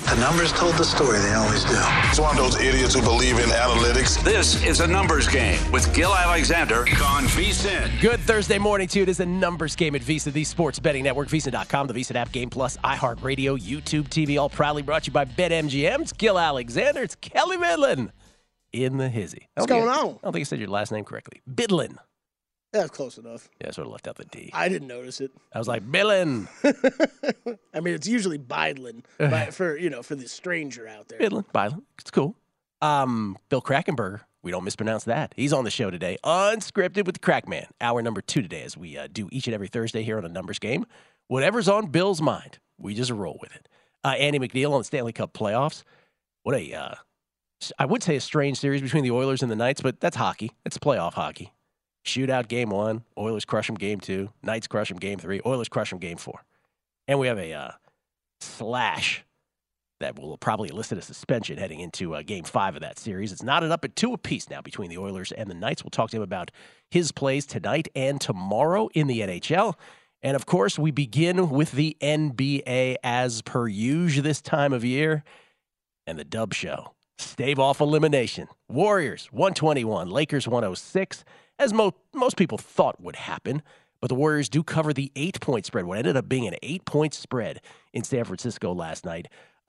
The numbers told the story. They always do. It's one of those idiots who believe in analytics. This is a numbers game with Gil Alexander on VSiN. Good Thursday morning to you. It is a numbers game at VSiN, the sports betting network, VSiN.com, the VSiN app, Game Plus, iHeartRadio, YouTube TV, all proudly brought to you by BetMGM. It's Gil Alexander. It's Kelly Midland in the hizzy. What's going on? I don't think you said your last name correctly. Bidlin. That's close enough. Yeah, I sort of left out the D. I didn't notice it. I was like, Bidlin. I mean, it's usually Bidlin for the stranger out there. Bidlin. It's cool. Bill Krackomberger. We don't mispronounce that. He's on the show today, unscripted with the Crackman. Hour number 2 today, as we do each and every Thursday here on a numbers game. Whatever's on Bill's mind, we just roll with it. Andy McNeil on the Stanley Cup playoffs. What I would say a strange series between the Oilers and the Knights, but that's hockey. It's playoff hockey. Shootout game 1, Oilers crush them game 2, Knights crush them game 3, Oilers crush them game 4. And we have a slash that will probably elicit a suspension heading into game 5 of that series. It's knotted up at 2 apiece now between the Oilers and the Knights. We'll talk to him about his plays tonight and tomorrow in the NHL. And, of course, we begin with the NBA as per usual this time of year and the Dub Show. Stave off elimination. Warriors 121, Lakers 106. As most people thought would happen. But the Warriors do cover the 8-point spread, what ended up being an 8-point spread in San Francisco last night.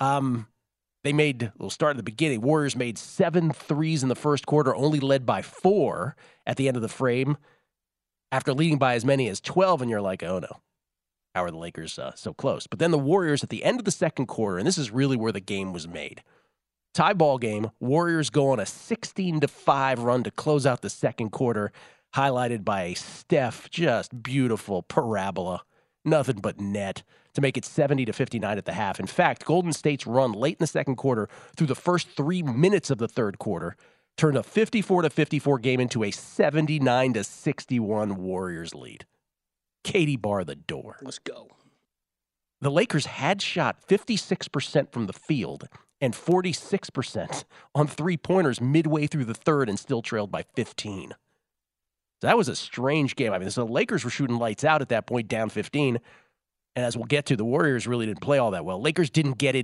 We'll start at the beginning. Warriors made 7 threes in the first quarter, only led by 4 at the end of the frame, after leading by as many as 12, and you're like, oh no, how are the Lakers so close? But then the Warriors at the end of the second quarter, and this is really where the game was made. Tie ball game, Warriors go on a 16-5 run to close out the second quarter, highlighted by a Steph, just beautiful parabola, nothing but net, to make it 70-59 at the half. In fact, Golden State's run late in the second quarter through the first 3 minutes of the third quarter turned a 54-54 game into a 79-61 Warriors lead. Katie bar the door. Let's go. The Lakers had shot 56% from the field and 46% on three-pointers midway through the third and still trailed by 15. So that was a strange game. I mean, so the Lakers were shooting lights out at that point, down 15. And as we'll get to, the Warriors really didn't play all that well. Lakers didn't get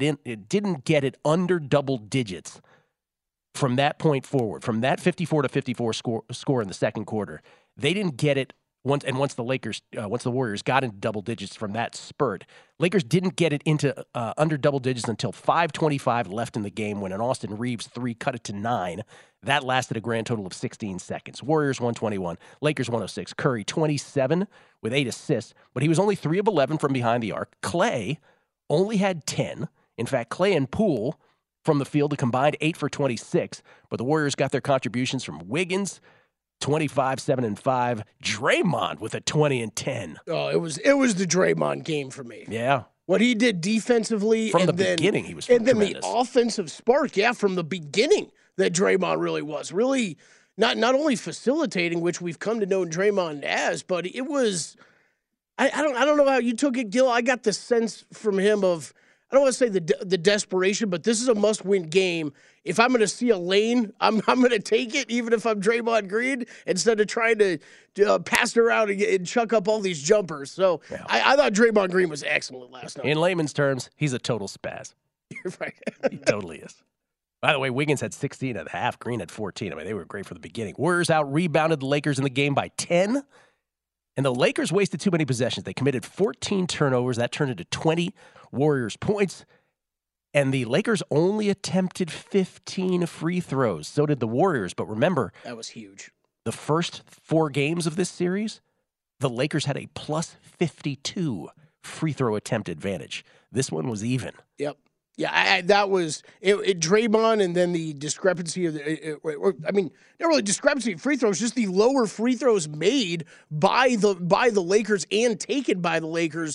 it under double digits from that point forward, from that 54-54 score in the second quarter. They didn't get it once the Warriors got into double digits from that spurt. Lakers didn't get it into under double digits until 5:25 left in the game when an Austin Reeves 3 cut it to 9. That lasted a grand total of 16 seconds. Warriors 121, Lakers 106. Curry 27 with 8 assists, but he was only 3 of 11 from behind the arc. Clay only had 10. In fact, Clay and Poole from the field, a combined 8 for 26, but the Warriors got their contributions from Wiggins, 25, 7, and 5. Draymond with a 20 and 10. Oh, it was the Draymond game for me. Yeah. What he did defensively from the beginning, he was tremendous. And then the offensive spark, from the beginning that Draymond really was. Really not only facilitating, which we've come to know Draymond as, but it was I don't know how you took it, Gil. I got the sense from him of, I don't want to say the desperation, but this is a must-win game. If I'm going to see a lane, I'm going to take it, even if I'm Draymond Green, instead of trying to pass it around and chuck up all these jumpers. So yeah. I thought Draymond Green was excellent last night. In layman's terms, he's a total spaz. You're right. He totally is. By the way, Wiggins had 16 at the half. Green had 14. I mean, they were great for the beginning. Warriors out-rebounded the Lakers in the game by 10. And the Lakers wasted too many possessions. They committed 14 turnovers. That turned into 20 Warriors points. And the Lakers only attempted 15 free throws. So did the Warriors. But remember, that was huge. The first 4 games of this series, the Lakers had a plus 52 free throw attempt advantage. This one was even. Yep. Yeah, that was it. Draymond, and then the discrepancy of not really discrepancy of free throws, just the lower free throws made by the Lakers and taken by the Lakers.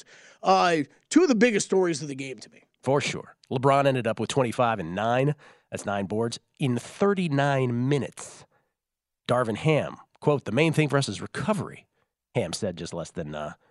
2 of the biggest stories of the game to me. For sure. LeBron ended up with 25 and 9. That's 9 boards in 39 minutes. Darvin Ham, quote, "The main thing for us is recovery," Ham said just less than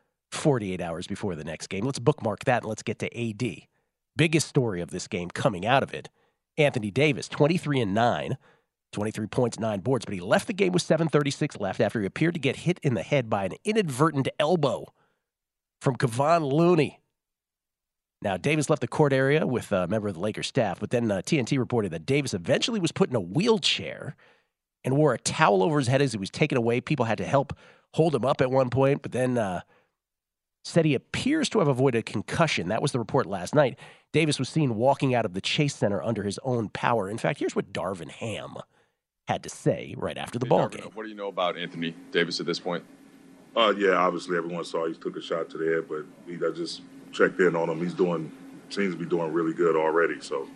48 hours before the next game. Let's bookmark that and let's get to AD. Biggest story of this game coming out of it, Anthony Davis, 23 and 9, 23 points, 9 boards, but he left the game with 7:36 left after he appeared to get hit in the head by an inadvertent elbow from Kevon Looney. Now, Davis left the court area with a member of the Lakers staff, but then TNT reported that Davis eventually was put in a wheelchair and wore a towel over his head as he was taken away. People had to help hold him up at one point, but then said he appears to have avoided a concussion. That was the report last night. Davis was seen walking out of the Chase Center under his own power. In fact, here's what Darvin Ham had to say right after the ball game. What do you know about Anthony Davis at this point? Yeah, obviously everyone saw he took a shot to the head, but I just checked in on him. Seems to be doing really good already. So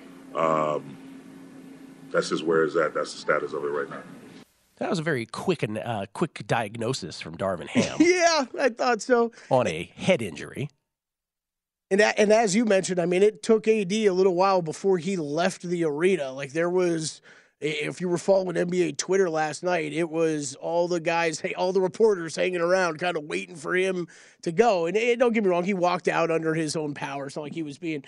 that's just where it's at. That's the status of it right now. That was a very quick diagnosis from Darvin Ham. Yeah, I thought so. On a head injury. And as you mentioned, I mean, it took AD a little while before he left the arena. Like there was, if you were following NBA Twitter last night, it was all the guys, all the reporters hanging around kind of waiting for him to go. And don't get me wrong, he walked out under his own power. It's not like he was being,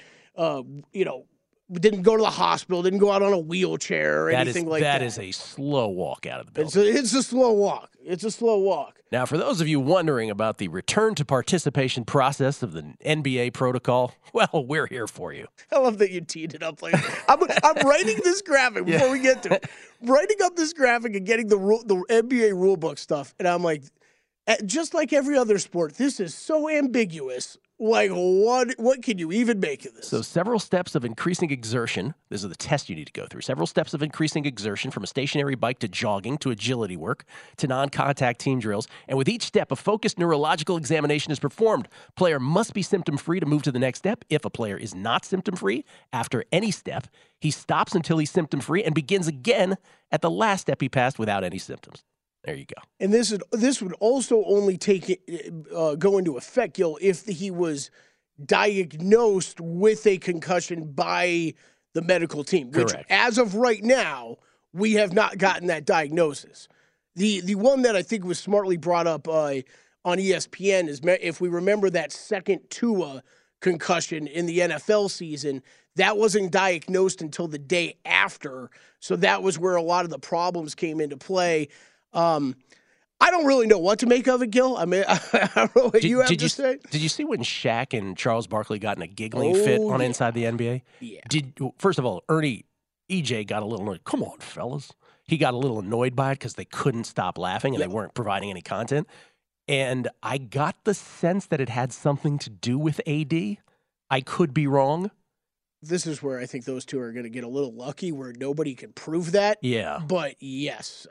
didn't go to the hospital, didn't go out on a wheelchair or anything like that. That is a slow walk out of the building. It's a slow walk. It's a slow walk. Now, for those of you wondering about the return to participation process of the NBA protocol, well, we're here for you. I love that you teed it up like I'm writing this graphic before we get to it. Writing up this graphic and getting the NBA rulebook stuff, and I'm like, just like every other sport, this is so ambiguous. Like, what can you even make of this? So several steps of increasing exertion. This is the test you need to go through. Several steps of increasing exertion from a stationary bike to jogging to agility work to non-contact team drills. And with each step, a focused neurological examination is performed. Player must be symptom-free to move to the next step. If a player is not symptom-free after any step, he stops until he's symptom-free and begins again at the last step he passed without any symptoms. There you go. And this would also only go into effect, Gil, if he was diagnosed with a concussion by the medical team. Which, correct, as of right now, we have not gotten that diagnosis. The one that I think was smartly brought up on ESPN is, if we remember that second Tua concussion in the NFL season, that wasn't diagnosed until the day after. So that was where a lot of the problems came into play. I don't really know what to make of it, Gil. I mean, I don't know what you have to say. Did you see when Shaq and Charles Barkley got in a giggling fit on Inside the NBA? Yeah. First of all, EJ got a little annoyed. Come on, fellas. He got a little annoyed by it because they couldn't stop laughing and they weren't providing any content. And I got the sense that it had something to do with AD. I could be wrong. This is where I think those two are going to get a little lucky, where nobody can prove that. Yeah. But yes,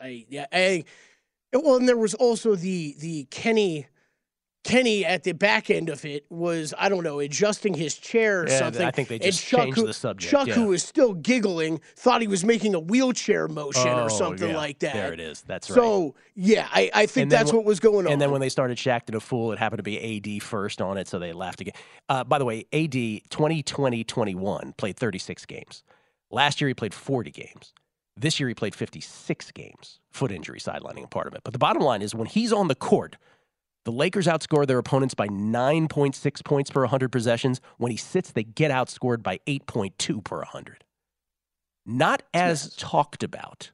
well, and there was also the Kenny at the back end of it was, I don't know, adjusting his chair or something. I think they just changed the subject. Chuck, who was still giggling, thought he was making a wheelchair motion or something like that. There it is. That's right. So, yeah, I think that's what was going on. And then when they started Shaq Did a Fool, it happened to be AD first on it, so they laughed again. By the way, AD 2020-21 played 36 games. Last year he played 40 games. This year he played 56 games. Foot injury sidelining a part of it. But the bottom line is when he's on the court, the Lakers outscore their opponents by 9.6 points per 100 possessions. When he sits, they get outscored by 8.2 per 100. Not as talked about.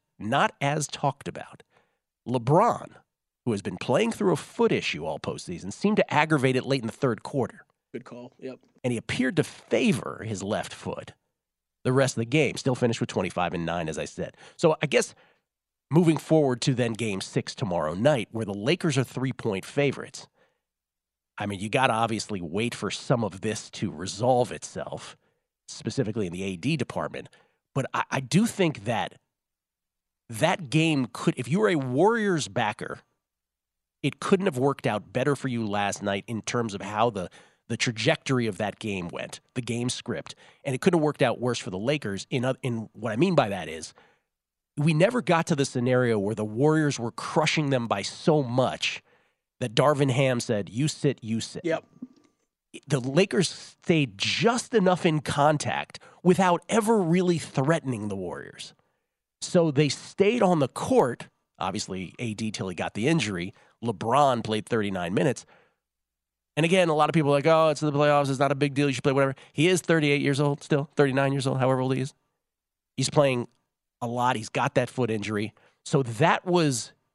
LeBron, who has been playing through a foot issue all postseason, seemed to aggravate it late in the third quarter. Good call, yep. And he appeared to favor his left foot the rest of the game. Still finished with 25 and 9, as I said. So I guess moving forward to then Game 6 tomorrow night, where the Lakers are 3-point favorites. I mean, you got to obviously wait for some of this to resolve itself, specifically in the AD department. But I do think that game could, if you were a Warriors backer, it couldn't have worked out better for you last night in terms of how the trajectory of that game went, the game script. And it couldn't have worked out worse for the Lakers. In what I mean by that is, we never got to the scenario where the Warriors were crushing them by so much that Darvin Ham said, you sit. Yep. The Lakers stayed just enough in contact without ever really threatening the Warriors. So they stayed on the court, obviously AD till he got the injury. LeBron played 39 minutes. And again, a lot of people are like, oh, it's the playoffs. It's not a big deal. You should play whatever. He is 38 years old still, 39 years old, however old he is. He's playing a lot. He's got that foot injury. So that was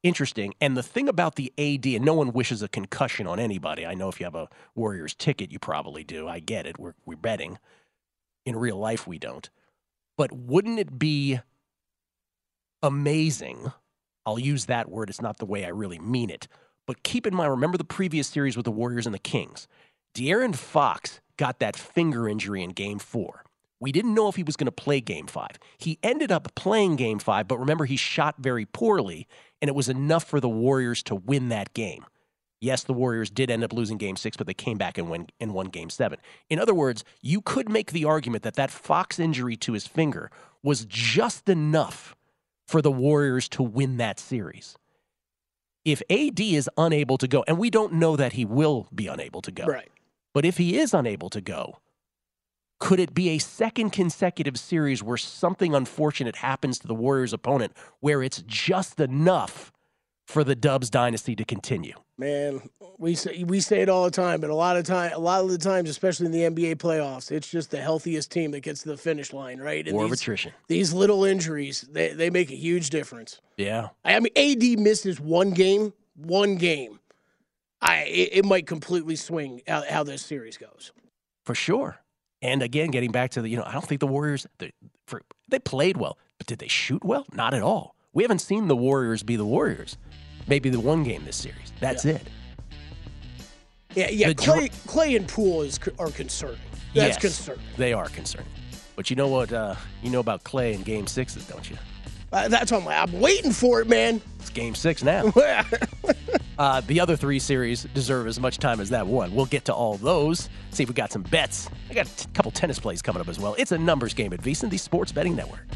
interesting. And the thing about the AD, and no one wishes a concussion on anybody. I know if you have a Warriors ticket, you probably do. I get it. We're betting. In real life, we don't. But wouldn't it be amazing? I'll use that word. It's not the way I really mean it. But keep in mind, remember the previous series with the Warriors and the Kings. De'Aaron Fox got that finger injury in Game 4. We didn't know if he was going to play Game 5. He ended up playing Game 5, but remember, he shot very poorly, and it was enough for the Warriors to win that game. Yes, the Warriors did end up losing Game 6, but they came back and won Game 7. In other words, you could make the argument that Fox injury to his finger was just enough for the Warriors to win that series. If AD is unable to go, and we don't know that he will be unable to go, Right. But if he is unable to go, could it be a second consecutive series where something unfortunate happens to the Warriors' opponent where it's just enough for the Dubs dynasty to continue? Man, we say it all the time, but a lot of the times, especially in the NBA playoffs, it's just the healthiest team that gets to the finish line, right? And War of attrition. These little injuries, they make a huge difference. Yeah. I mean, AD misses one game. It might completely swing how this series goes. For sure. And again, getting back to I don't think the Warriors, they played well, but did they shoot well? Not at all. We haven't seen the Warriors be the Warriors. Maybe the one game this series. That's it. Yeah. Clay and Poole are concerning. That's concerning. They are concerning. But you know what? You know about Clay in Game 6s, don't you? That's what I'm waiting for it, man. It's Game 6 now. The other 3 series deserve as much time as that one. We'll get to all those. See if we got some bets. I got a couple tennis plays coming up as well. It's a numbers game at VSiN, the Sports Betting Network.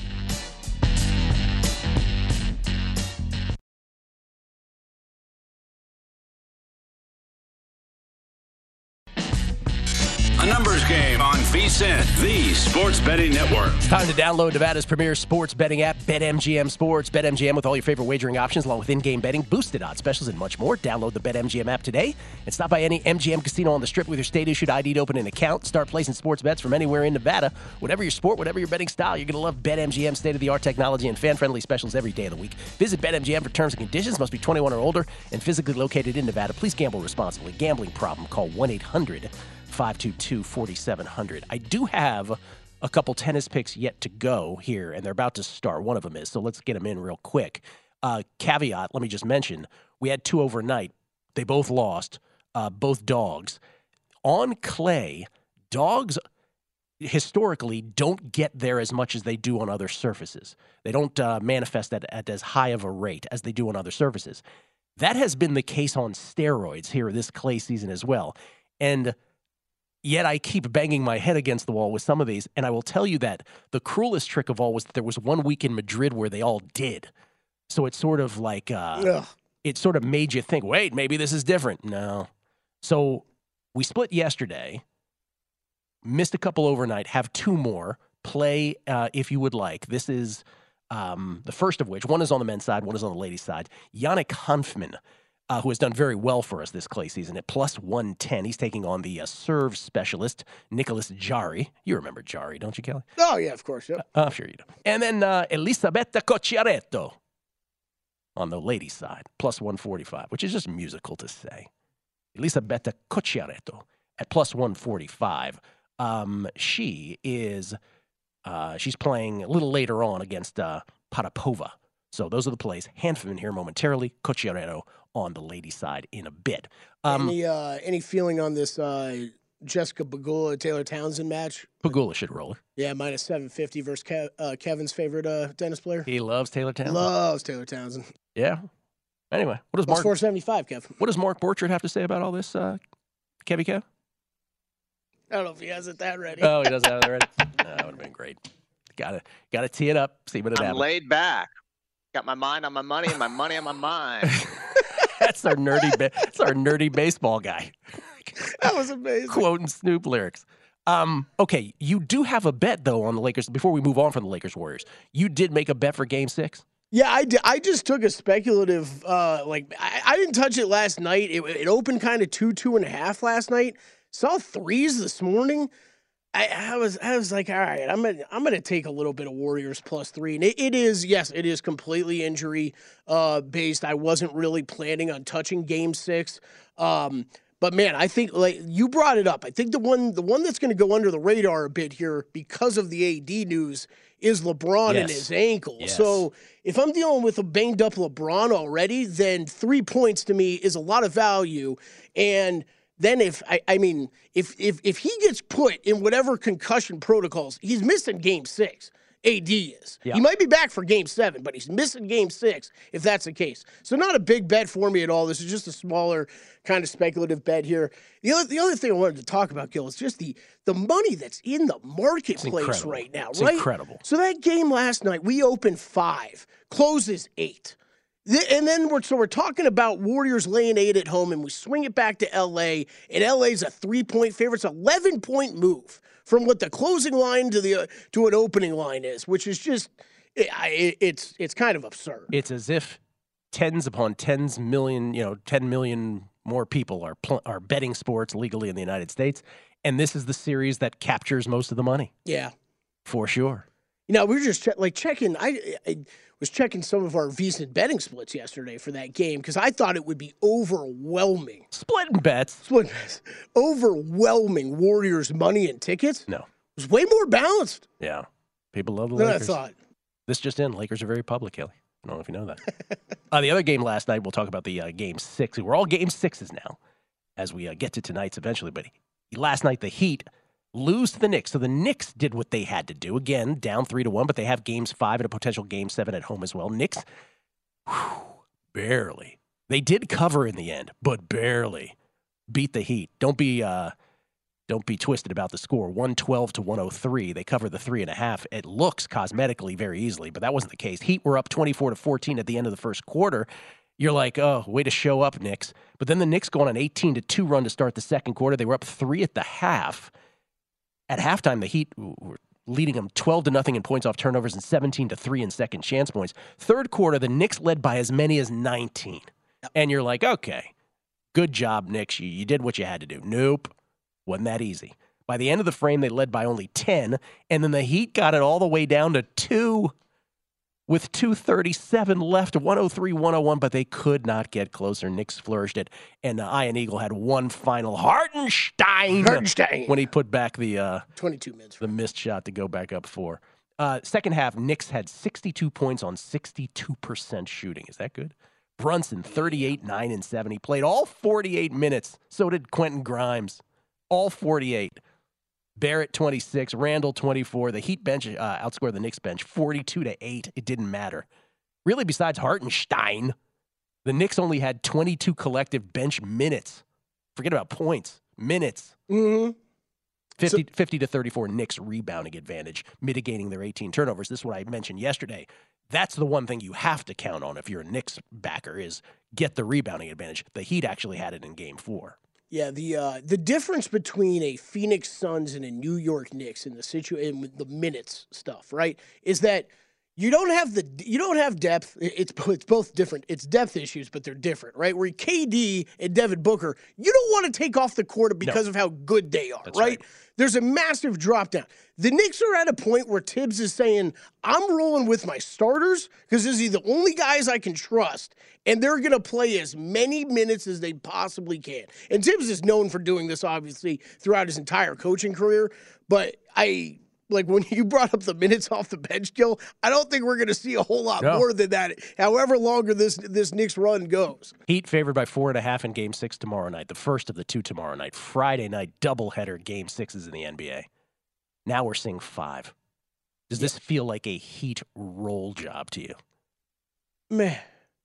A numbers game on VSiN, the Sports Betting Network. It's time to download Nevada's premier sports betting app, BetMGM Sports. BetMGM with all your favorite wagering options, along with in-game betting, boosted odds specials, and much more. Download the BetMGM app today and stop by any MGM casino on the Strip with your state-issued ID to open an account. Start placing sports bets from anywhere in Nevada. Whatever your sport, whatever your betting style, you're going to love BetMGM state-of-the-art technology and fan-friendly specials every day of the week. Visit BetMGM for terms and conditions. Must be 21 or older and physically located in Nevada. Please gamble responsibly. Gambling problem? Call 1-800-522-4700. I do have a couple tennis picks yet to go here, and they're about to start. One of them is, so let's get them in real quick. Caveat, let me just mention, we had 2 overnight. They both lost, both dogs. On clay, dogs historically don't get there as much as they do on other surfaces. They don't manifest at as high of a rate as they do on other surfaces. That has been the case on steroids here this clay season as well. And yet I keep banging my head against the wall with some of these, and I will tell you that the cruelest trick of all was that there was one week in Madrid where they all did. So it's sort of like, it sort of made you think, wait, maybe this is different. No. So we split yesterday, missed a couple overnight, have 2 more. Play if you would like. This is the first of which, one is on the men's side, one is on the ladies' side. Yannick Hanfmann, who has done very well for us this clay season at plus 110. He's taking on the serve specialist, Nicholas Jarry. You remember Jarry, don't you, Kelly? Oh, yeah, of course. Yeah. I'm sure you do. And then Elisabetta Cocciaretto on the ladies' side, plus 145, which is just musical to say. Elisabetta Cocciaretto at plus 145. She is she's playing a little later on against Potapova. So those are the plays. Hanfmann here momentarily. Cocciaretto on the ladies' side in a bit. Any feeling on this Jessica Pegula Taylor Townsend match? Pegula should roll her. Yeah, minus 750 versus Kevin's favorite tennis player. He loves Taylor Townsend. Loves Taylor Townsend. Yeah. Anyway, Plus 475, Kev. What does Mark Borchardt have to say about all this, Kevy Kev? I don't know if he has it that ready. Oh, he doesn't have it ready? That would have been great. Got to tee it up, see what it happens. I'm laid back. Got my mind on my money and my money on my mind. That's our nerdy baseball guy. That was amazing. Quoting Snoop lyrics. Okay, you do have a bet, though, on the Lakers. Before we move on from the Lakers-Warriors, you did make a bet for Game 6? Yeah, I did. I just took a speculative, I didn't touch it last night. It opened kind of 2.5 last night. Saw 3s this morning. I was like, all right, I'm gonna take a little bit of Warriors +3, and it is completely injury based. I wasn't really planning on touching Game 6, but man, I think like you brought it up. I think the one that's going to go under the radar a bit here because of the AD news is LeBron and his ankle. Yes. So if I'm dealing with a banged up LeBron already, then 3 points to me is a lot of value, and then if he gets put in whatever concussion protocols, he's missing Game 6. AD is. Yeah. He might be back for Game 7, but he's missing Game 6 if that's the case. So not a big bet for me at all. This is just a smaller kind of speculative bet here. The other thing I wanted to talk about, Gil, is just the money that's in the marketplace right now. It's right? incredible. So that game last night, we opened 5, closes 8. And then we're talking about Warriors laying 8 at home, and we swing it back to L.A., and L.A.'s a 3-point favorite. It's an 11-point move from what the closing line to an opening line is, which is just it's kind of absurd. It's as if tens upon 10 million more people are betting sports legally in the United States, and this is the series that captures most of the money. Yeah, for sure. You know, we were just checking. I was checking some of our VSiN betting splits yesterday for that game because I thought it would be overwhelming. Splitting bets. Overwhelming Warriors money and tickets. No. It was way more balanced. Yeah. People love the than Lakers. I thought. This just in. Lakers are very public, Kelly. I don't know if you know that. The other game last night, we'll talk about the Game 6. We're all Game 6s now as we get to tonight's eventually. But last night, the Heat lose to the Knicks. So the Knicks did what they had to do. Again, down 3-1, but they have Games 5 and a potential Game 7 at home as well. Knicks, barely. They did cover in the end, but barely beat the Heat. Don't be twisted about the score. 112-103. They covered the 3.5. It looks cosmetically very easily, but that wasn't the case. Heat were up 24-14 at the end of the first quarter. You're like, oh, way to show up, Knicks. But then the Knicks go on an 18-2 run to start the second quarter. They were up 3 at the half. At halftime, the Heat were leading them 12-0 in points off turnovers and 17-3 in second chance points. Third quarter, the Knicks led by as many as 19. And you're like, okay, good job, Knicks. You did what you had to do. Nope. Wasn't that easy. By the end of the frame, they led by only 10, and then the Heat got it all the way down to 2 with 2:37 left, 103-101, but they could not get closer. Knicks flourished it, and Ian Eagle had one final Hartenstein when he put back the 22 minutes. The missed shot to go back up 4. Second half, Knicks had 62 points on 62% shooting. Is that good? Brunson, 38, 9, and 7. He played all 48 minutes. So did Quentin Grimes. All 48. Barrett, 26. Randall, 24. The Heat bench outscored the Knicks bench 42-8. It didn't matter. Really, besides Hartenstein, the Knicks only had 22 collective bench minutes. Forget about points. Minutes. Mm-hmm. 50-34 Knicks rebounding advantage, mitigating their 18 turnovers. This is what I mentioned yesterday. That's the one thing you have to count on if you're a Knicks backer is get the rebounding advantage. The Heat actually had it in Game 4. Yeah, the difference between a Phoenix Suns and a New York Knicks in the situation with the minutes stuff, right, is that you don't have depth. It's both different. It's depth issues, but they're different, right? Where KD and Devin Booker, you don't want to take off the court because of how good they are, right? There's a massive drop down. The Knicks are at a point where Tibbs is saying, I'm rolling with my starters because these are the only guys I can trust, and they're going to play as many minutes as they possibly can. And Tibbs is known for doing this, obviously, throughout his entire coaching career, but when you brought up the minutes off the bench, Gil, I don't think we're going to see a whole lot more than that, however longer this Knicks run goes. Heat favored by 4.5 in Game 6 tomorrow night, the first of the 2 tomorrow night. Friday night, doubleheader Game 6s in the NBA. Now we're seeing 5. Does this feel like a Heat roll job to you? Man,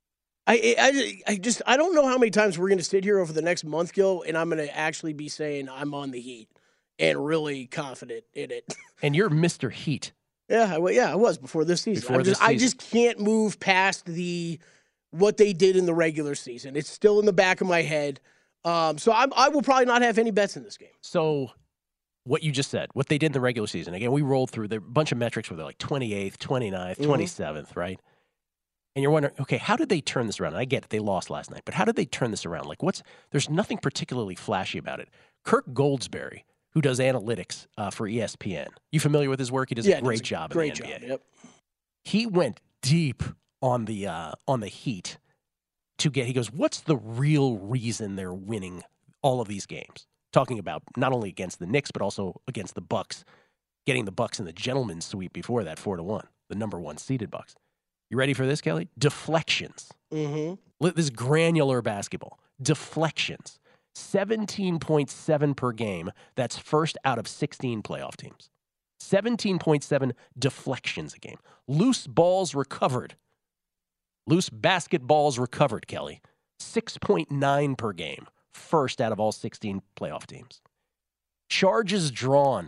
I don't know how many times we're going to sit here over the next month, Gil, and I'm going to actually be saying I'm on the Heat. And really confident in it. And you're Mr. Heat. Yeah, I was before this season. I just can't move past what they did in the regular season. It's still in the back of my head. So I will probably not have any bets in this game. So what you just said, what they did in the regular season, again, we rolled through a bunch of metrics where they're like 28th, 29th, 27th, right? And you're wondering, okay, how did they turn this around? And I get it, they lost last night, but how did they turn this around? There's nothing particularly flashy about it. Kirk Goldsberry, who does analytics for ESPN. You familiar with his work? He does a great job in the NBA. Great job, yep. He went deep on the Heat to get. He goes, what's the real reason they're winning all of these games? Talking about not only against the Knicks but also against the Bucks, getting the Bucks in the gentleman's sweep before that 4-1, the number 1 seeded Bucks. You ready for this, Kelly? Deflections. Mm-hmm. This granular basketball. Deflections. 17.7 per game. That's first out of 16 playoff teams. 17.7 deflections a game. Loose balls recovered. Loose basketballs recovered, Kelly. 6.9 per game. First out of all 16 playoff teams. Charges drawn.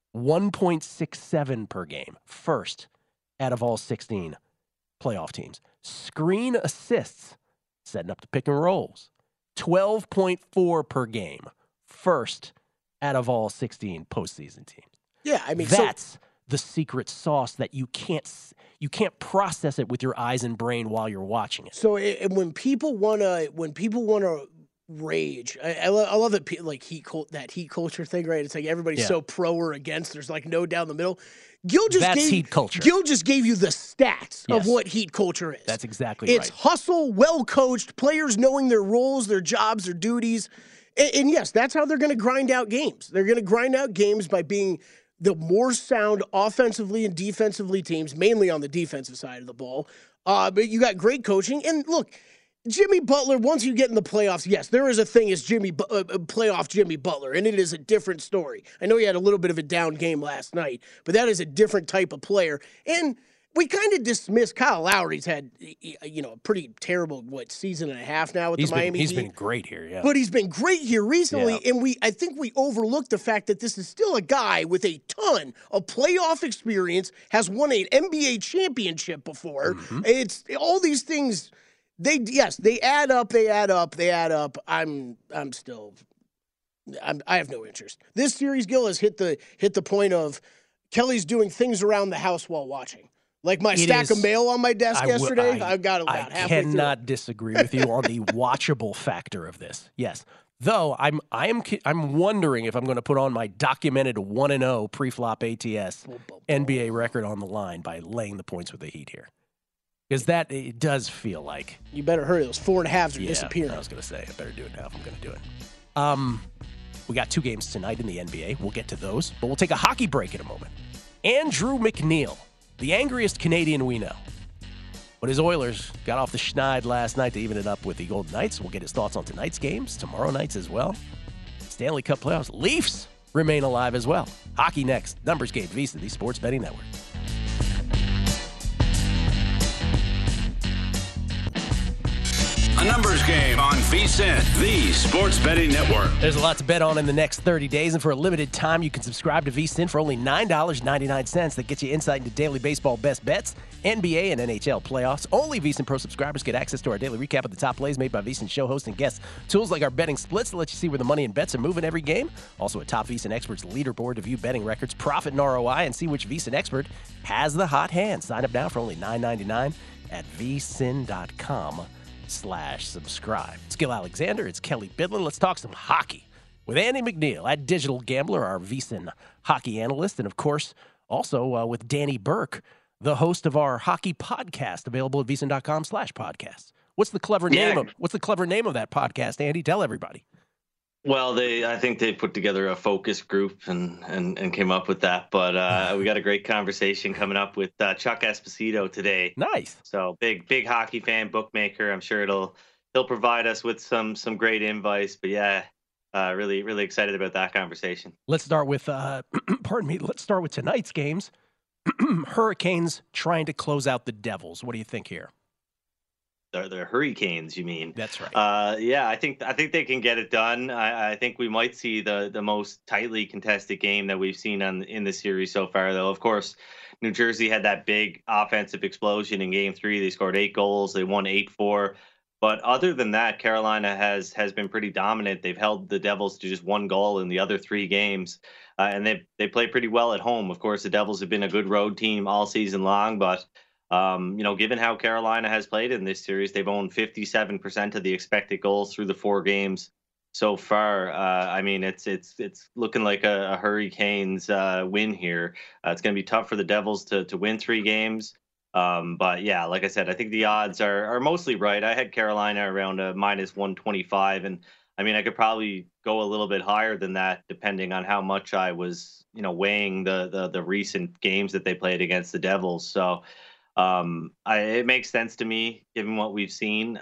1.67 per game. First out of all 16 playoff teams. Screen assists. Setting up the pick and rolls. 12.4 per game. First out of all 16 postseason teams. Yeah, I mean, that's the secret sauce that you can't process it with your eyes and brain while you're watching it. So when people wanna rage, I love that that heat culture thing, right? It's like everybody's so pro or against. There's like no down the middle. That's heat culture. Gil just gave you the stats of what heat culture is. That's exactly right. It's hustle, well coached, players knowing their roles, their jobs, their duties. And yes, that's how they're going to grind out games. They're going to grind out games by being the more sound offensively and defensively teams, mainly on the defensive side of the ball. But you got great coaching. And look, Jimmy Butler, once you get in the playoffs, yes, there is a thing as playoff Jimmy Butler, and it is a different story. I know he had a little bit of a down game last night, but that is a different type of player. And we kind of dismiss Kyle Lowry's had, a pretty terrible, season and a half now with the Miami Heat. He's been great here, yeah. But he's been great here recently, and I think we overlooked the fact that this is still a guy with a ton of playoff experience, has won an NBA championship before. Mm-hmm. It's all these things. They add up. I have no interest. This series, Gil, has hit the point of Kelly's doing things around the house while watching. Like my stack of mail on my desk yesterday, I got about halfway through. I cannot disagree with you on the watchable factor of this. Yes, though I'm wondering if I'm going to put on my documented 1-0 pre-flop ATS NBA record on the line by laying the points with the Heat here. Because it does feel like... You better hurry. Those 4.5s are disappearing. I was going to say, I better do it now if I'm going to do it. We got 2 games tonight in the NBA. We'll get to those. But we'll take a hockey break in a moment. Andrew McNeil, the angriest Canadian we know. But his Oilers got off the schneid last night to even it up with the Golden Knights. We'll get his thoughts on tonight's games, tomorrow night's as well. Stanley Cup playoffs. Leafs remain alive as well. Hockey next. Numbers Game, VSiN, the Sports Betting Network. A Numbers Game on VSiN, the Sports Betting Network. There's a lot to bet on in the next 30 days, and for a limited time, you can subscribe to VSiN for only $9.99. That gets you insight into daily baseball best bets, NBA and NHL playoffs. Only VSiN Pro subscribers get access to our daily recap of the top plays made by VSiN show hosts and guests. Tools like our betting splits to let you see where the money and bets are moving every game. Also, a top VSiN experts leaderboard to view betting records, profit and ROI, and see which VSiN expert has the hot hand. Sign up now for only $9.99 at vsin.com/subscribe. It's Gil Alexander. It's Kelly Bidlin. Let's talk some hockey with Andy McNeil at Digital Gambler, our VSiN hockey analyst, and of course, also with Danny Burke, the host of our hockey podcast, available at vsin.com/podcast. What's the clever name of that podcast, Andy? Tell everybody. Well, I think they put together a focus group and came up with that. But we got a great conversation coming up with Chuck Esposito today. Nice. So big hockey fan, bookmaker. I'm sure he'll provide us with some great advice. But yeah, really excited about that conversation. Let's start with Let's start with tonight's games. Hurricanes trying to close out the Devils. What do you think here? The Hurricanes, you mean? That's right. Yeah, I think they can get it done. I think we might see the most tightly contested game that we've seen in the series so far, though. Of course, New Jersey had that big offensive explosion in Game 3. They scored 8 goals. They won 8-4. But other than that, Carolina has been pretty dominant. They've held the Devils to just 1 goal in the other 3 games, and they play pretty well at home. Of course, the Devils have been a good road team all season long, but given how Carolina has played in this series, they've owned 57% of the expected goals through the 4 games so far. I mean, it's looking like a Hurricanes win here. It's going to be tough for the Devils to win 3 games. But yeah, like I said, I think the odds are mostly right. I had Carolina around a -125, and I mean, I could probably go a little bit higher than that, depending on how much I was, weighing the recent games that they played against the Devils. So it makes sense to me given what we've seen.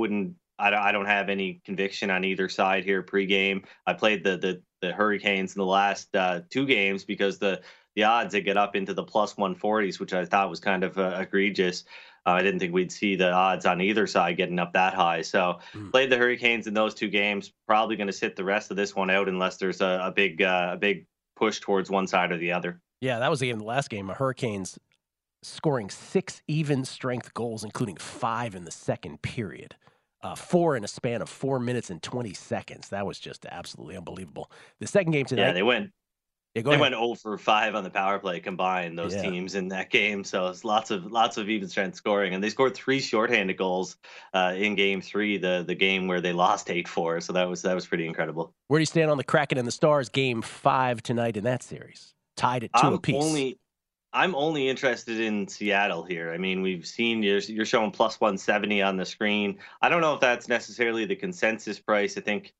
I don't have any conviction on either side here pregame. I played the Hurricanes in the last 2 games because the odds that get up into the +140s, which I thought was kind of egregious. I didn't think we'd see the odds on either side getting up that high. So played the Hurricanes in those 2 games. Probably going to sit the rest of this one out unless there's a big push towards one side or the other. Yeah, that was the last game. The Hurricanes scoring 6 even strength goals, including 5 in the second period. 4 in a span of 4 minutes and 20 seconds. That was just absolutely unbelievable. The second game tonight. Yeah, they went. Yeah, they went 0 for 5 on the power play combined, those teams in that game. So it's lots of even strength scoring, and they scored 3 shorthanded goals in Game 3, the game where they lost 8-4. So that was pretty incredible. Where do you stand on the Kraken and the Stars? Game 5 tonight in that series, tied at 2 apiece. I'm only interested in Seattle here. I mean, we've seen you're showing +170 on the screen. I don't know if that's necessarily the consensus price. I think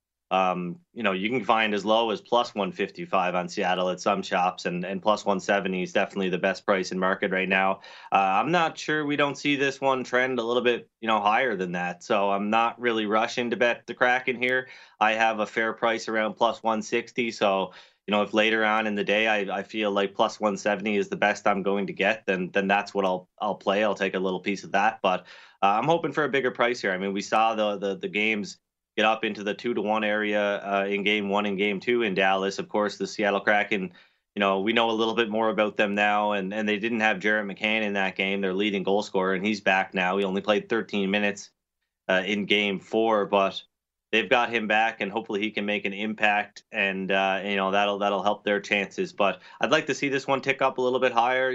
you can find as low as +155 on Seattle at some shops, and +170 is definitely the best price in market right now. I'm not sure we don't see this one trend a little bit, higher than that. So I'm not really rushing to bet the Kraken here. I have a fair price around +160. So, if later on in the day I feel like +170 is the best I'm going to get, then that's what I'll play. I'll take a little piece of that, but I'm hoping for a bigger price here. I mean, we saw the games get up into the 2-1 area in Game 1 and Game 2 in Dallas. Of course, the Seattle Kraken, we know a little bit more about them now, and they didn't have Jared McCann in that game, their leading goal scorer, and he's back now. He only played 13 minutes in Game 4, but they've got him back, and hopefully he can make an impact, and that'll help their chances. But I'd like to see this one tick up a little bit higher,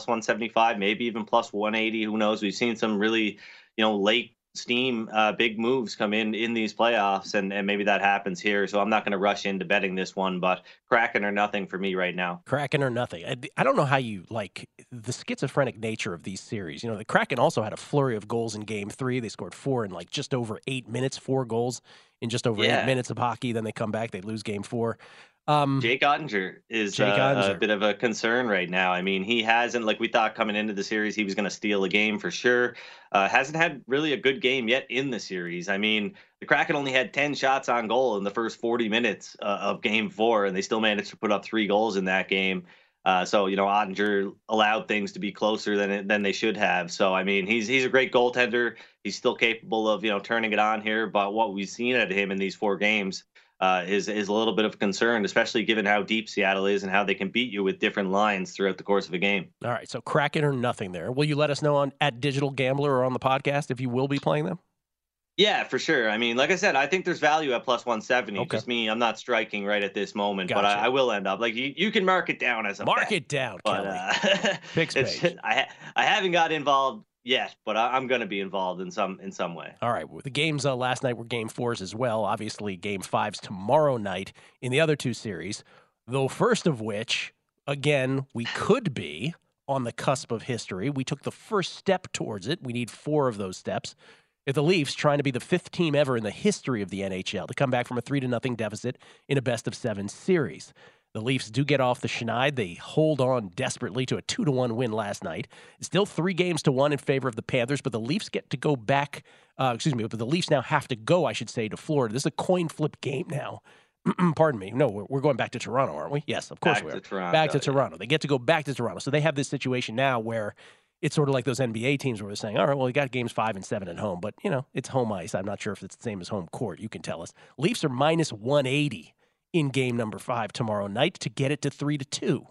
+175, maybe even +180. Who knows? We've seen some really, late steam, big moves come in these playoffs, and maybe that happens here. So I'm not going to rush into betting this one, but Kraken or nothing for me right now. Kraken or nothing. I don't know how you like the schizophrenic nature of these series. The Kraken also had a flurry of goals in Game 3. They scored 4 in just over 8 minutes, 4 goals in just over 8 minutes of hockey. Then they come back, they lose Game 4. Jake Ottinger is a bit of a concern right now. I mean, he hasn't, like we thought coming into the series, he was going to steal a game for sure. Hasn't had really a good game yet in the series. I mean, the Kraken only had 10 shots on goal in the first 40 minutes of Game 4, and they still managed to put up 3 goals in that game. So Ottinger allowed things to be closer than they should have. So I mean, he's a great goaltender. He's still capable of turning it on here. But what we've seen out of him in these 4 games is a little bit of concern, especially given how deep Seattle is and how they can beat you with different lines throughout the course of a game. All right, so Kraken or nothing there. Will you let us know at Digital Gambler or on the podcast if you will be playing them? Yeah, for sure. I mean, like I said, I think there's value at +170. Okay. Just me, I'm not striking right at this moment, Gotcha. but I will end up you can mark it down as a Mark bet, it down, but Kelly. Fix page. I haven't got involved yet, but I'm going to be involved in some way. All right. Well, the games last night were Game 4s as well. Obviously, Game 5s tomorrow night in the other 2 series. Though first of which, again, we could be on the cusp of history. We took the first step towards it. We need 4 of those steps. If the Leafs, trying to be the 5th team ever in the history of the NHL to come back from a 3-0 deficit in a best-of-7 series. The Leafs do get off the schneid. They hold on desperately to a 2-1 win last night. It's still 3-1 in favor of the Panthers, but the Leafs get to go back. But the Leafs now have to go, I should say, to Florida. This is a coin flip game now. Pardon me. No, we're going back to Toronto, aren't we? Yes, of course we are. Back to Toronto. They get to go back to Toronto. So they have this situation now where it's sort of like those NBA teams where they're saying, all right, well, we got games 5 and 7 at home, but, it's home ice. I'm not sure if it's the same as home court. You can tell us. Leafs are -180 in game number 5 tomorrow night to get it to 3-2.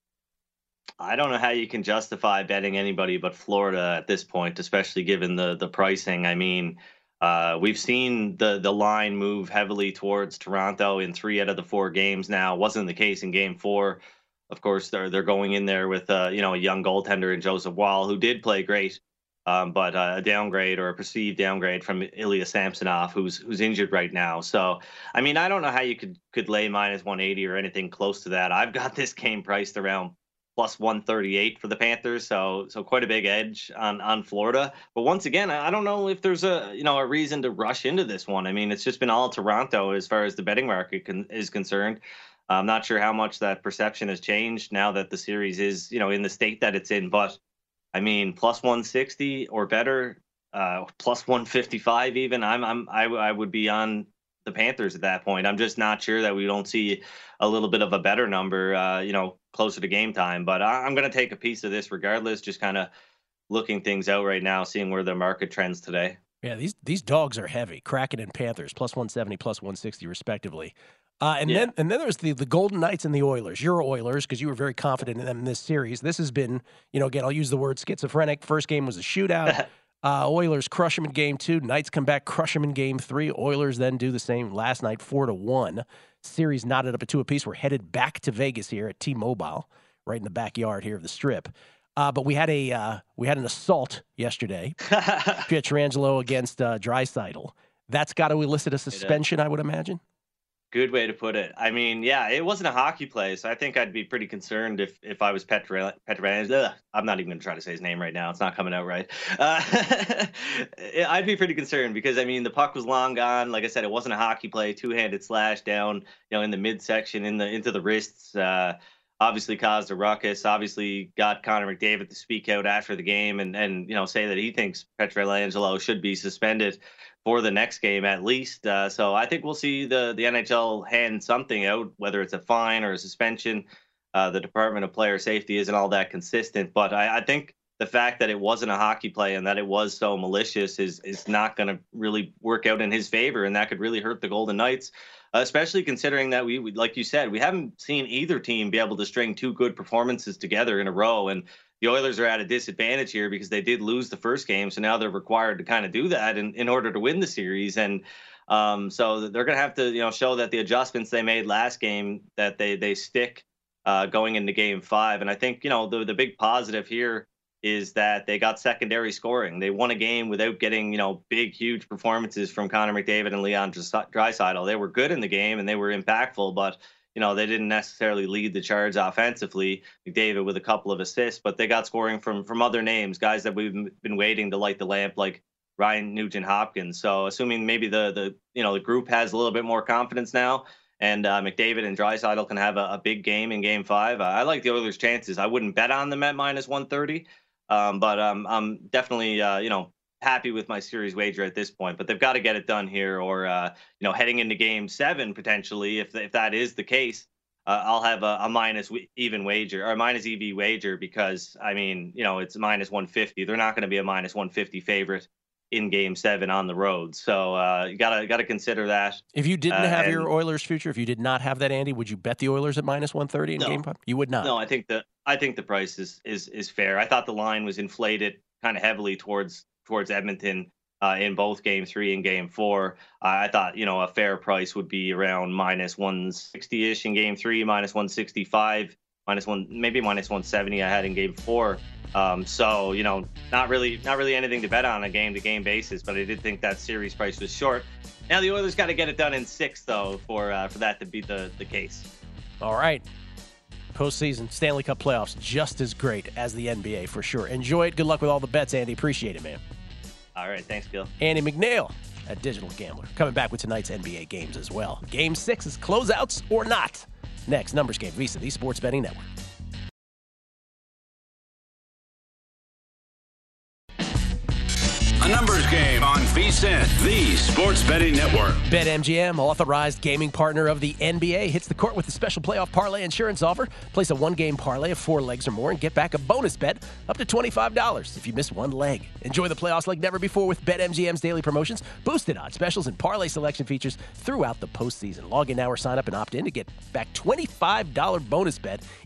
I don't know how you can justify betting anybody but Florida at this point, especially given the pricing. I mean, we've seen the line move heavily towards Toronto in 3 out of the 4 games now. Wasn't the case in Game 4. Of course, they're going in there with a young goaltender in Joseph Wall, who did play great but a downgrade or a perceived downgrade from Ilya Samsonov, who's injured right now. So, I mean, I don't know how you could lay minus 180 or anything close to that. I've got this game priced around plus 138 for the Panthers, so quite a big edge on Florida. But once again, I don't know if there's a reason to rush into this one. I mean, it's just been all Toronto as far as the betting market is concerned. I'm not sure how much that perception has changed now that the series is in the state that it's in, but I mean, plus 160 or better, plus 155 even. I would be on the Panthers at that point. I'm just not sure that we don't see a little bit of a better number, closer to game time. But I'm going to take a piece of this regardless, just kind of looking things out right now, seeing where the market trends today. Yeah, these dogs are heavy. Kraken and Panthers, plus 170, plus 160 respectively. Then there's the Golden Knights and the Oilers. Your Oilers, because you were very confident in them in this series. This has been, again, I'll use the word schizophrenic. First game was a shootout. Oilers crush them in game 2. Knights come back, crush them in game 3. Oilers then do the same last night, 4-1. Series knotted up at 2 apiece. We're headed back to Vegas here at T-Mobile, right in the backyard here of the Strip. But we had an assault yesterday. Pietrangelo against Draisaitl. That's got to elicit a suspension, I would imagine. Good way to put it. I mean, yeah, it wasn't a hockey play, so I think I'd be pretty concerned if I was Pietrangelo. I'm not even going to try to say his name right now. It's not coming out right. I'd be pretty concerned because, I mean, the puck was long gone. Like I said, it wasn't a hockey play. Two-handed slash down, in the midsection, into the wrists. Obviously caused a ruckus. Obviously got Connor McDavid to speak out after the game and say that he thinks Pietrangelo should be suspended for the next game at least. So I think we'll see the NHL hand something out, whether it's a fine or a suspension. The Department of Player Safety isn't all that consistent, but I think the fact that it wasn't a hockey play and that it was so malicious is not going to really work out in his favor, and that could really hurt the Golden Knights, especially considering that we, like you said, we haven't seen either team be able to string 2 good performances together in a row, and the Oilers are at a disadvantage here because they did lose the first game, so now they're required to kind of do that in order to win the series. And so they're going to have to show that the adjustments they made last game, that they stick going into Game 5. And I think the big positive here is that they got secondary scoring. They won a game without getting big, huge performances from Connor McDavid and Leon Draisaitl. They were good in the game and they were impactful, but they didn't necessarily lead the charge offensively. McDavid with a couple of assists, but they got scoring from other names, guys that we've been waiting to light the lamp, like Ryan Nugent-Hopkins. So assuming maybe the group has a little bit more confidence now, and McDavid and Draisaitl can have a big game in Game 5, I like the Oilers' chances. I wouldn't bet on them at minus 130, but I'm definitely happy with my series wager at this point, but they've got to get it done here, or heading into Game 7 potentially, if that is the case, I'll have a minus even wager or a minus EV wager, because I mean it's minus 150. They're not going to be a minus 150 favorite in Game 7 on the road, so you gotta consider that. If you didn't have your Oilers future, if you did not have that, Andy, would you bet the Oilers at minus 130 in Game 5? You would not. No, I think the price is fair. I thought the line was inflated kind of heavily towards Edmonton in both Game 3 and Game 4. I thought, a fair price would be around minus 160-ish in Game 3, minus 165, maybe minus 170 I had in Game 4. So, not really anything to bet on a game-to-game basis, but I did think that series price was short. Now the Oilers got to get it done in 6, though, for that to be the case. All right. Postseason, Stanley Cup playoffs, just as great as the NBA for sure. Enjoy it. Good luck with all the bets, Andy. Appreciate it, man. All right. Thanks, Gil. Andy McNeil at Digital Gambler. Coming back with tonight's NBA games as well. Game 6 is closeouts or not. Next, Numbers Game, Visa, the Sports Betting Network. A numbers game on VSiN, the Sports Betting Network. BetMGM, authorized gaming partner of the NBA, hits the court with a special playoff parlay insurance offer. Place a one-game parlay of 4 legs or more and get back a bonus bet up to $25 if you miss one leg. Enjoy the playoffs like never before with BetMGM's daily promotions, boosted odds specials, and parlay selection features throughout the postseason. Log in now or sign up and opt in to get back $25 bonus bet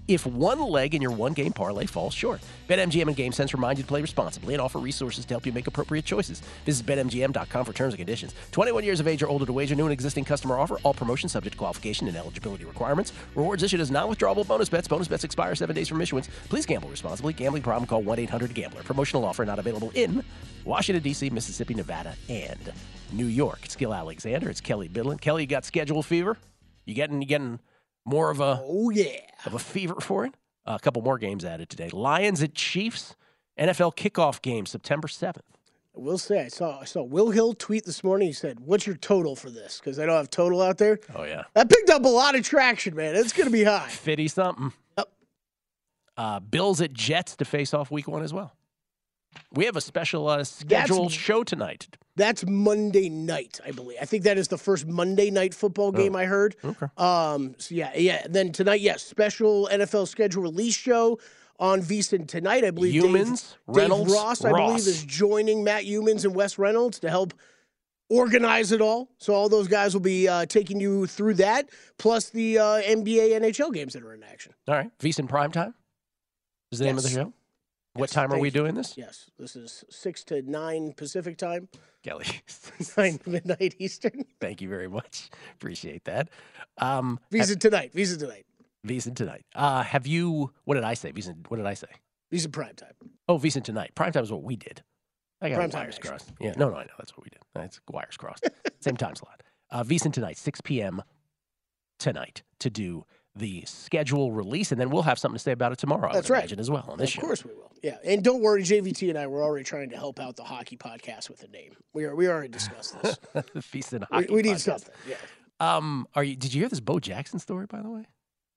if one leg in your one-game parlay falls short. BetMGM and GameSense remind you to play responsibly and offer resources to help you make appropriate choices. Visit BetMGM.com for terms and conditions. 21 years of age or older to wager. New and existing customer offer. All promotions subject to qualification and eligibility requirements. Rewards issued as non-withdrawable bonus bets. Bonus bets expire 7 days from issuance. Please gamble responsibly. Gambling problem? Call 1-800-GAMBLER. Promotional offer not available in Washington, D.C., Mississippi, Nevada, and New York. It's Gil Alexander. It's Kelly Bidlin. Kelly, you got schedule fever? You getting more of a of a fever for it? A couple more games added today. Lions at Chiefs, NFL kickoff game, September 7th. I will say, I saw Will Hill tweet this morning. He said, "What's your total for this?" Because I don't have total out there. Oh, yeah. That picked up a lot of traction, man. It's going to be high. 50 something. Yep. Bills at Jets to face off week 1 as well. We have a special scheduled show tonight. That's Monday night, I believe. I think that is the first Monday night football game I heard. Okay. So yeah. Then tonight, special NFL schedule release show on VSiN tonight. I believe Humans, Reynolds, Dave Ross, I believe, is joining Matt Humans and Wes Reynolds to help organize it all. So all those guys will be taking you through that, plus the NBA, NHL games that are in action. All right. VSiN Primetime is the name of the show. What time are we doing this? Yes, this is 6 to 9 Pacific time. Kelly. 9 midnight Eastern. Thank you very much. Appreciate that. VSiN tonight. VSiN tonight. Have you, what did I say? VSiN VSiN primetime. Oh, VSiN tonight. Primetime is what we did. I got Primetime wires action. crossed. Yeah, no, I know. That's what we did. That's wires crossed. Same time slot. VSiN tonight, 6 p.m. tonight to do the schedule release, and then we'll have something to say about it tomorrow. That's I would right. imagine as well on this show. Of course we will. Yeah, and don't worry, JVT and I were already trying to help out the hockey podcast with a name. We already discussed this. VSiN hockey. we need podcast. something. Yeah. Did you hear this Bo Jackson story, by the way?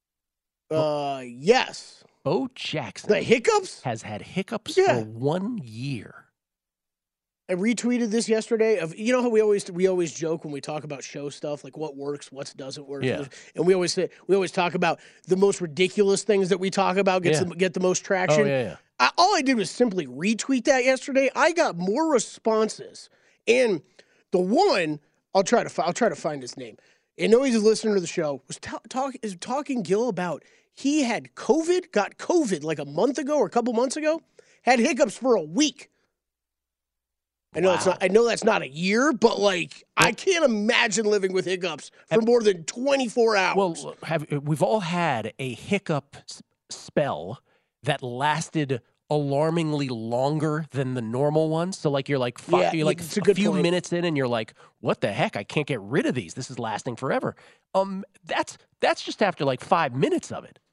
Yes. Bo Jackson The hiccups? has had hiccups Yeah. for 1 year. I retweeted this yesterday. You know how we always joke when we talk about show stuff, like what works, what doesn't work. Yeah. And we always talk about the most ridiculous things that we talk about get the most traction. Oh, yeah. All I did was simply retweet that yesterday. I got more responses, and the one I'll try to find his name. I know he's a listener to the show. Was talking Gil about he had got COVID like a month ago or a couple months ago, had hiccups for a week. I know that's not a year, but I can't imagine living with hiccups for more than 24 hours. Well, we've all had a hiccup spell that lasted alarmingly longer than the normal one. So you're it's a good few point. minutes in and you're like, what the heck? I can't get rid of these. This is lasting forever. That's just after 5 minutes of it.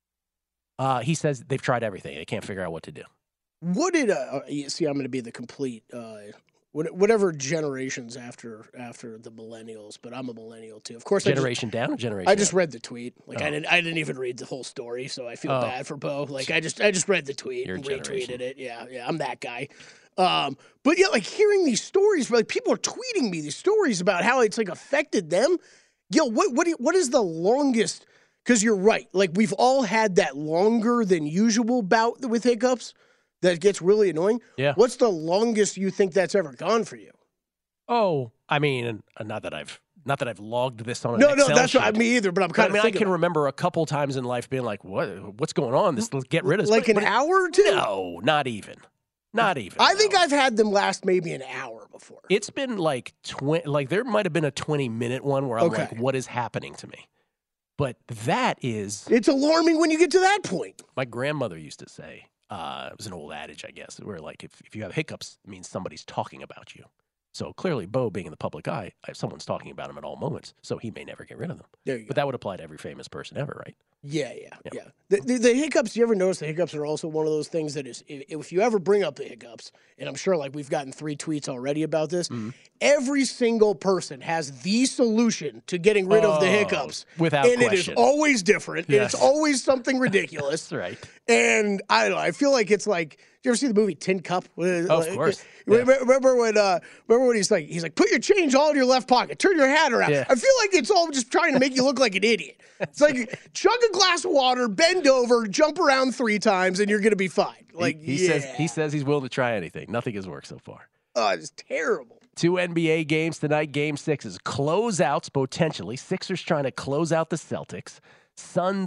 He says they've tried everything. They can't figure out what to do. What did you see? I'm going to be the complete whatever generations after the millennials, but I'm a millennial too. Of course, Generation down or generation? I just up? read the tweet. I didn't even read the whole story, so I feel bad for Bo. I just read the tweet Your and generation. retweeted it. Yeah, I'm that guy. But yeah, hearing these stories, people are tweeting me these stories about how it's affected them. Gil, what is the longest? Because you're right. We've all had that longer than usual bout with hiccups that gets really annoying. Yeah. What's the longest you think that's ever gone for you? Oh, I mean, not that I've logged this on an No, Excel that's sheet. not me either. But I'm kind of. I can remember a couple times in life being like, "What's going on? Let's get rid of this." An hour or two. No, not even. I think I've had them last maybe an hour before. It's been there might have been a 20-minute one where I'm like, "What is happening to me?" But that is. It's alarming when you get to that point. My grandmother used to say. It was an old adage, I guess, where if you have hiccups, it means somebody's talking about you. So clearly, Bo being in the public eye, someone's talking about him at all moments, so he may never get rid of them. There you But that would apply to every famous person ever, right? Yeah. The hiccups, you ever notice the hiccups are also one of those things that is, if you ever bring up the hiccups, and I'm sure we've gotten 3 tweets already about this, every single person has the solution to getting rid of the hiccups. Without question. And it is always different. Yes. And it's always something ridiculous. That's right. And I don't know, I feel like it's you ever see the movie Tin Cup? Of course. Remember when he's like, put your change all in your left pocket, turn your hat around. Yeah. I feel like it's all just trying to make you look like an idiot. It's chug a glass of water, bend over, jump around 3 times, and you're gonna be fine. He says he's willing to try anything. Nothing has worked so far. Oh, it's terrible. 2 NBA games tonight. Game 6 is closeouts potentially. Sixers trying to close out the Celtics. Suns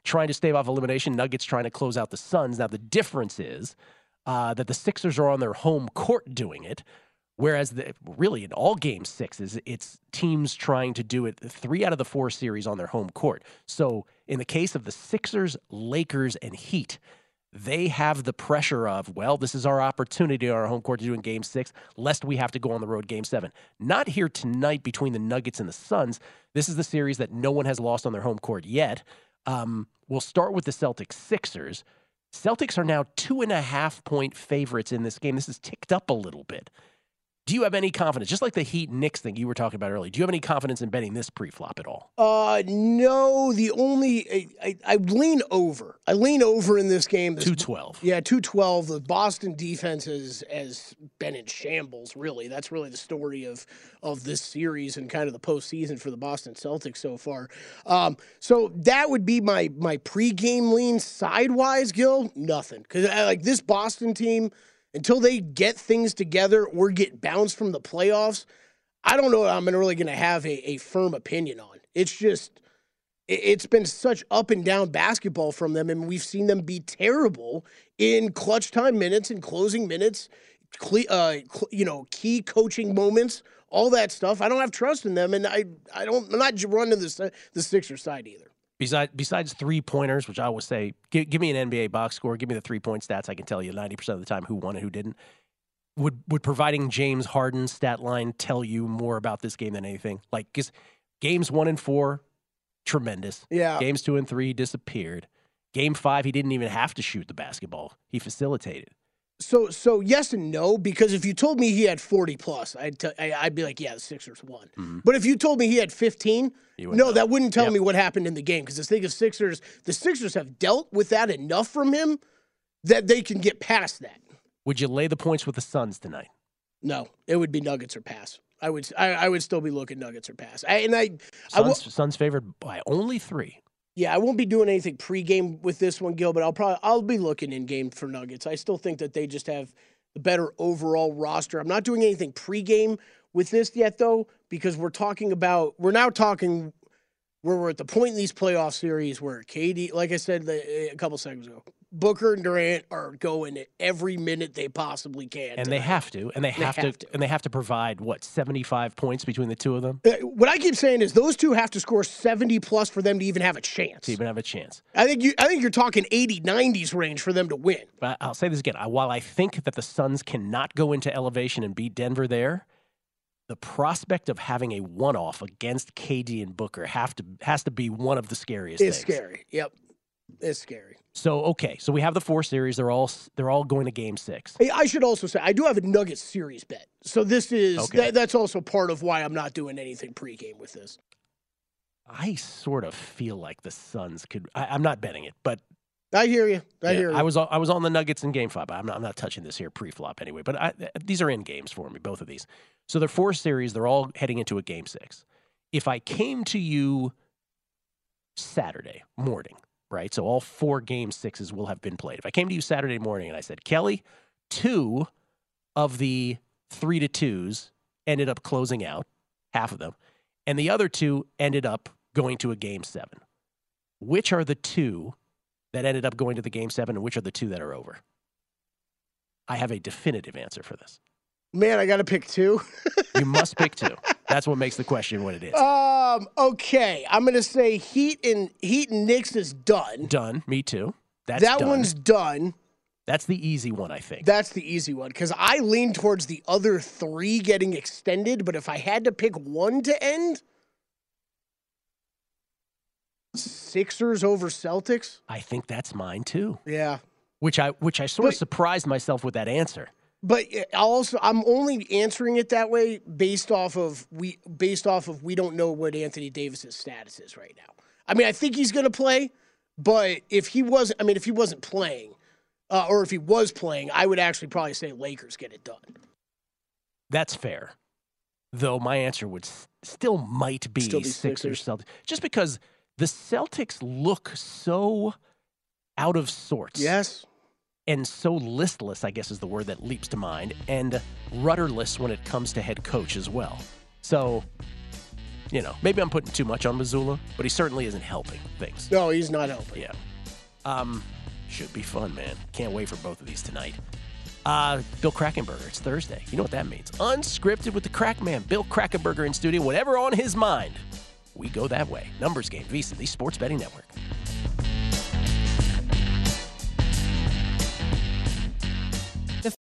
trying to stave off elimination. Nuggets trying to close out the Suns. Now, the difference is that the Sixers are on their home court doing it, whereas really in all game sixes, it's teams trying to do it 3 out of the 4 series on their home court. So in the case of the Sixers, Lakers, and Heat, they have the pressure of, well, this is our opportunity on our home court to do in Game 6, lest we have to go on the road Game 7. Not here tonight between the Nuggets and the Suns. This is the series that no one has lost on their home court yet. We'll start with the Celtics-Sixers. Celtics are now 2.5-point favorites in this game. This has ticked up a little bit. Do you have any confidence, just like the Heat-Knicks thing you were talking about earlier, do you have any confidence in betting this pre-flop at all? No, the only I lean over. I lean over in this game. 212. Yeah, 212. The Boston defense has been in shambles, really. That's really the story of this series and kind of the postseason for the Boston Celtics so far. So that would be my pregame lean. Sidewise, Gil, nothing. Because like this Boston team, until they get things together or get bounced from the playoffs, I don't know if I'm really going to have a firm opinion on. It's just, it's been such up and down basketball from them, and we've seen them be terrible in clutch time minutes and closing minutes, key coaching moments, all that stuff. I don't have trust in them, and I'm not running the Sixers side either. Besides 3-pointers, which I always say, give me an NBA box score, give me the 3-point stats, I can tell you 90% of the time who won and who didn't. Would providing James Harden's stat line tell you more about this game than anything? Like, because games 1 and 4, tremendous. Yeah. Games 2 and 3 disappeared. Game 5, he didn't even have to shoot the basketball. He facilitated. So yes and no, because if you told me he had 40+, I'd be like, yeah, the Sixers won. Mm-hmm. But if you told me he had 15, that wouldn't tell me what happened in the game, because the thing of the Sixers have dealt with that enough from him that they can get past that. Would you lay the points with the Suns tonight? No, it would be Nuggets or pass. I would still be looking Nuggets or pass. Suns favored by only 3. Yeah, I won't be doing anything pregame with this one, Gil, but I'll be looking in game for Nuggets. I still think that they just have the better overall roster. I'm not doing anything pregame with this yet, though, because we're now talking where we're at the point in these playoff series where KD, like I said a couple seconds ago, Booker and Durant are going every minute they possibly can. And they have to. And they have to provide, 75 points between the two of them? What I keep saying is those two have to score 70+ for them to even have a chance. I think you're talking 80, 90s range for them to win. But I'll say this again. While I think that the Suns cannot go into elevation and beat Denver there, the prospect of having a one-off against KD and Booker has to be one of the scariest things. It's scary. Yep. It's scary. So we have the 4 series. They're all going to Game 6. Hey, I should also say I do have a Nuggets series bet. So this is that's also part of why I'm not doing anything pregame with this. I sort of feel like the Suns could. I'm not betting it, but I hear you. I hear you. I was on the Nuggets in Game 5. I'm not touching this here pre-flop anyway. But these are in games for me, both of these. So they're 4 series. They're all heading into a Game 6. If I came to you Saturday morning. Right, so all 4 Game 6s will have been played. If I came to you Saturday morning and I said, Kelly, 2 of the 3-2s ended up closing out, half of them, and the other 2 ended up going to a Game 7. Which are the 2 that ended up going to the Game 7, and which are the 2 that are over? I have a definitive answer for this. Man, I got to pick 2. You must pick 2. That's what makes the question what it is. Okay. I'm going to say Heat and Knicks is done. Done. Me too. That done. One's done. That's the easy one, I think. That's the easy one, because I lean towards the other 3 getting extended, but if I had to pick one to end, Sixers over Celtics? I think that's mine too. Yeah. Which I sort of surprised myself with that answer. But I'm only answering it that way based off of we don't know what Anthony Davis's status is right now. I mean, I think he's going to play, but if he wasn't playing, or if he was playing, I would actually probably say Lakers get it done. That's fair. Though my answer would still might be Sixers Celtics, just because the Celtics look so out of sorts. Yes. And so listless, I guess is the word that leaps to mind, and rudderless when it comes to head coach as well. So maybe I'm putting too much on Missoula, but he certainly isn't helping things. No, he's not helping. Yeah. Should be fun, man. Can't wait for both of these tonight. Bill Krakenberger, it's Thursday. You know what that means. Unscripted with the Crack Man. Bill Krakenberger in studio. Whatever on his mind, we go that way. Numbers Game, VSiN, the Sports Betting Network.